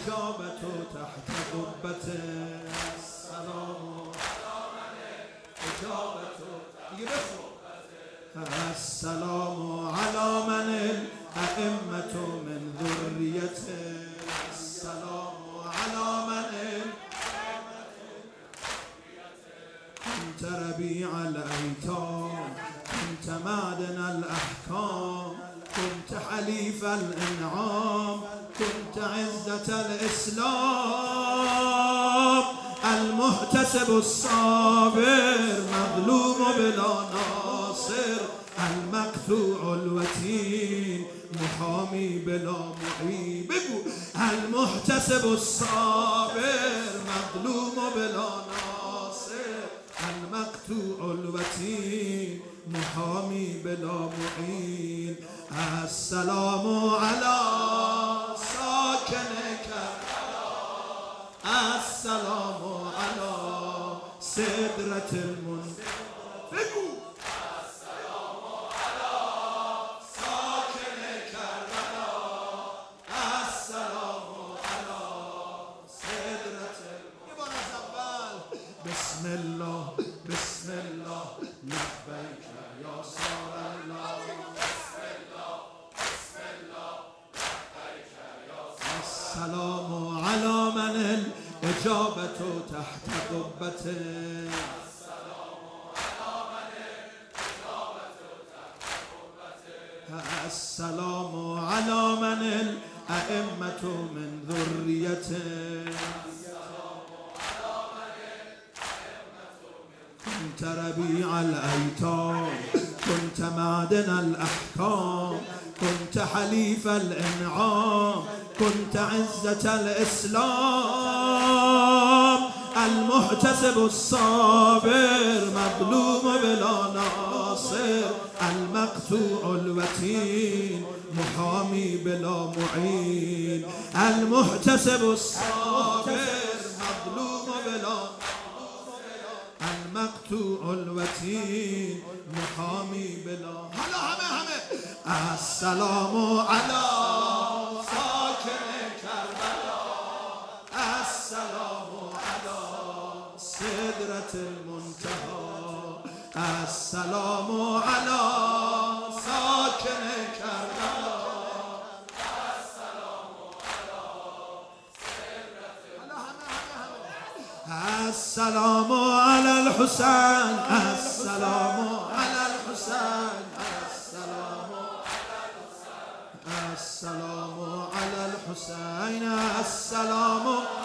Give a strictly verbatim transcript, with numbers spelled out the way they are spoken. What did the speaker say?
إجابة تحت قبة السلام إجابة السلام على من الأئمة من ذريته السلام على من كنت ربيع الأيتام كنت معدن الأحكام كنت حليف الإنعام كنت عزة الإسلام المحتسب الصابر مظلوم بلا ناصر المقطوع الوتين محامي بلا معين المحتسب الصابر مظلوم بلا ناصر المقطوع الوتين محامي بلا معين السلام على ساكن كربلاء السلام على سدرة المنتهى السلام على ساكن كربلاء السلام على سدرة المنتهى بسم الله بسم الله لبيك يا صار الله بسم الله بسم الله لبيك يا صار السلام على من الإجابة تحت قبته السلام على من الإجابة تحت قبته السلام على من الأئمة من ذريته كنت ربيع الأيتام كنت معدن الأحكام كنت حليف الإنعام كنت عزة الإسلام المحتسب الصابر مظلوم بلا ناصر المقطوع الوتين محامي بلا معين المحتسب الصابر مظلوم بلا المقطوع الوتين محامي بلا هلا همه همه السلام على ساكن كربلاء السلام على سدرة المنتهى السلام على ساكن كربلاء السلام على سدرة السلام على الحسين السلام على الحسين السلام السلام على الحسين السلام